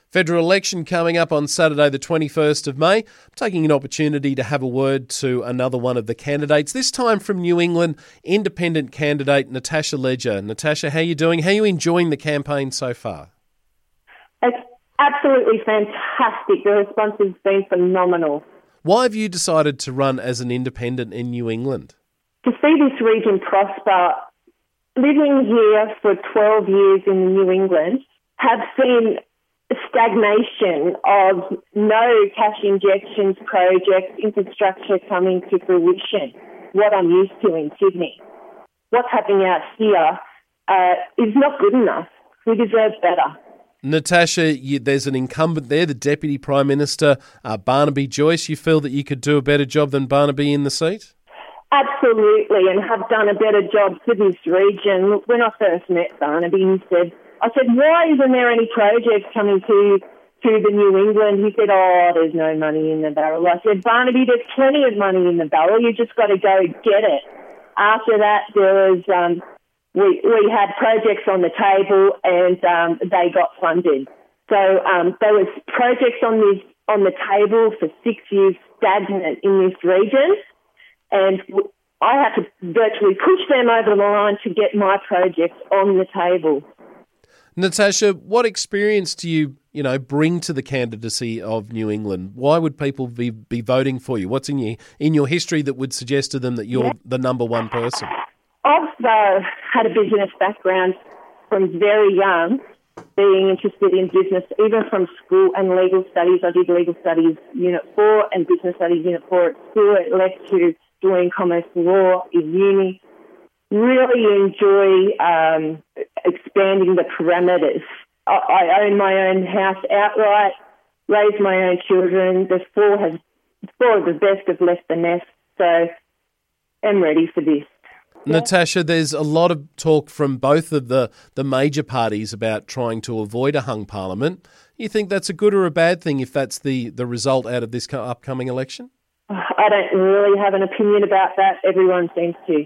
Federal election coming up on Saturday the 21st of May. I'm taking an opportunity to have a word to another one of the candidates, this time from New England, independent candidate Natasha Ledger. Natasha, how are you doing? How are you enjoying the campaign so far? It's absolutely fantastic. The response has been phenomenal. Why have you decided to run as an independent in New England? To see this region prosper, living here for 12 years in New England, have seen stagnation of no cash injections projects, infrastructure coming to fruition, what I'm used to in Sydney. What's happening out here is not good enough. We deserve better. Natasha, there's an incumbent there, the Deputy Prime Minister, Barnaby Joyce. You feel that you could do a better job than Barnaby in the seat? Absolutely, and have done a better job for this region. Look, when I first met Barnaby, I said, why isn't there any projects coming to the New England? He said, there's no money in the barrel. I said, Barnaby, there's plenty of money in the barrel. You just got to go get it. After that, there was we had projects on the table, and they got funded. So there was projects on the table for 6 years, stagnant in this region, and I had to virtually push them over the line to get my projects on the table. Natasha, what experience do you bring to the candidacy of New England? Why would people be voting for you? What's in your history that would suggest to them that you're the number one person? I've had a business background from very young, being interested in business, even from school and legal studies. I did legal studies Unit 4 and business studies Unit 4 at school. It led to doing commerce law in uni. Really enjoy expanding the parameters. I own my own house outright, raise my own children. The four of the best have left the nest, so I'm ready for this. Natasha, there's a lot of talk from both of the major parties about trying to avoid a hung parliament. You think that's a good or a bad thing if that's the result out of this upcoming election? I don't really have an opinion about that. Everyone seems to.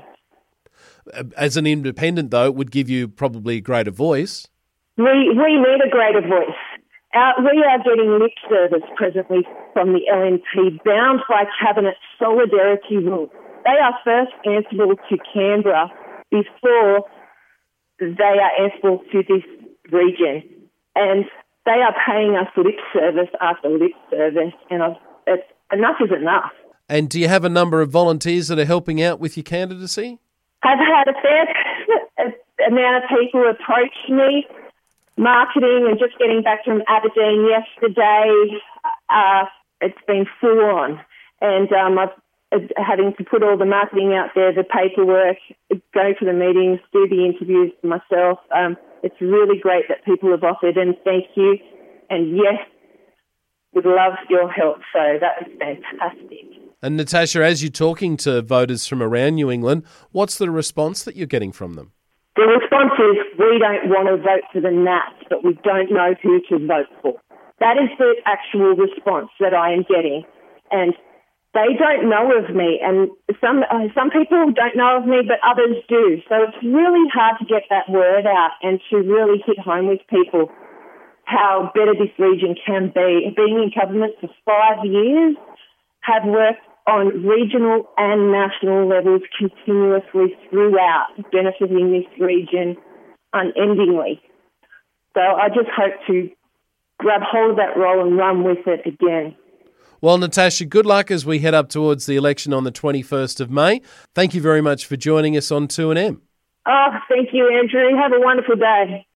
As an independent, though, it would give you probably a greater voice. We need a greater voice. We are getting lip service presently from the LNP, bound by Cabinet solidarity rules. They are first answerable to Canberra before they are answerable to this region. And they are paying us lip service after lip service, and enough is enough. And do you have a number of volunteers that are helping out with your candidacy? I've had a fair amount of people approach me, marketing, and just getting back from Aberdeen yesterday. It's been full on, and having to put all the marketing out there, the paperwork, go to the meetings, do the interviews myself. It's really great that people have offered, and thank you. And yes, would love your help. So that was fantastic. And Natasha, as you're talking to voters from around New England, what's the response that you're getting from them? The response is, we don't want to vote for the Nats, but we don't know who to vote for. That is the actual response that I am getting. And they don't know of me, and some people don't know of me, but others do. So it's really hard to get that word out and to really hit home with people how better this region can be. Being in government for 5 years, have worked on regional and national levels continuously throughout, benefiting this region unendingly. So I just hope to grab hold of that role and run with it again. Well, Natasha, good luck as we head up towards the election on the 21st of May. Thank you very much for joining us on 2AM. Oh, thank you, Andrew. Have a wonderful day.